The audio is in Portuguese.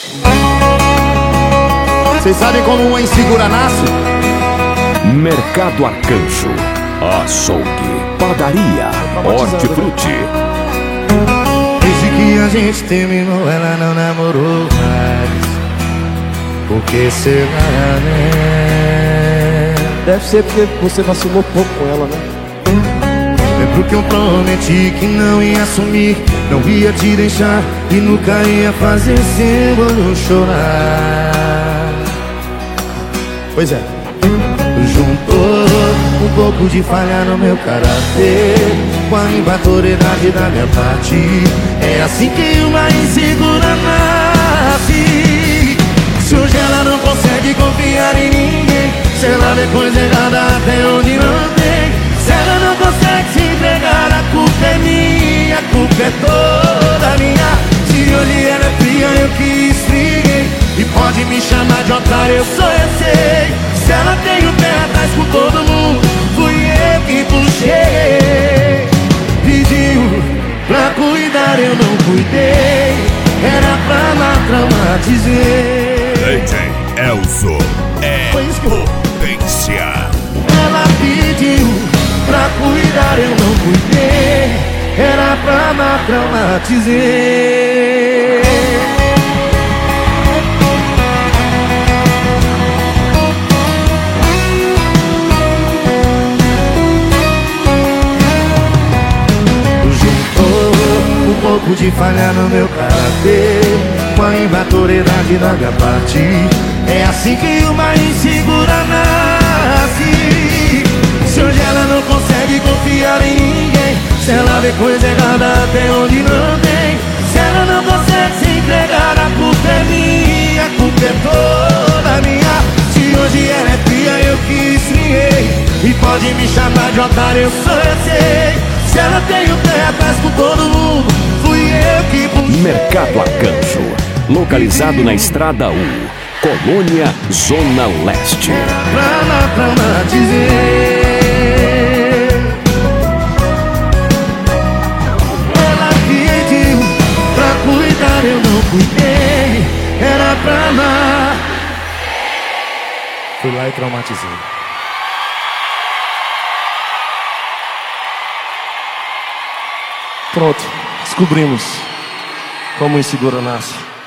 Vocês sabem como uma insegura nasce? Mercado Arcanjo, açougue, padaria, hortifruti. Desde que a gente terminou, ela não namorou mais. Por que será, né? Deve ser porque você vacilou pouco com ela, né? Lembro que eu prometi que não ia sumir, não ia te deixar e nunca ia fazer seu olho chorar. Pois é. Juntou um pouco de falha no meu caráter com a imaturidade da minha parte. É assim que uma insegura nasce. Se hoje ela não consegue confiar em ninguém, se ela vê coisa errada até onde não tem, se ela não consegue se entregar, a culpa é minha, a culpa é toda minha. Se hoje ela é fria, eu que esfriei, e pode me chamar de otário, eu sei. Se ela tem o pé atrás com todo mundo, fui eu que puxei. Pediu pra cuidar, eu não cuidei, era pra lá traumatizei. DJ Elzo é potência. Ela pediu pra cuidar, eu não cuidei, era pra lá traumatizei. Um pouco de falha no meu caráter com a imaturidade da minha parte. É assim que uma insegura nasce. Se hoje ela não consegue confiar em ninguém, se ela vê coisa errada até onde não tem, se ela não consegue se entregar, a culpa é minha, a culpa é toda minha. Se hoje ela é fria, eu que esfriei, e pode me chamar de otário, eu sei. Se ela tem o pé atrás com todo mundo, fui eu que puxei. Mercado Arcanjo, localizado na Estrada U, Colônia, Zona Leste. Pra lá traumatizei. Ela pediu pra cuidar, eu não cuidei, era pra lá. Fui lá e traumatizei. Pronto, descobrimos como insegura nasce.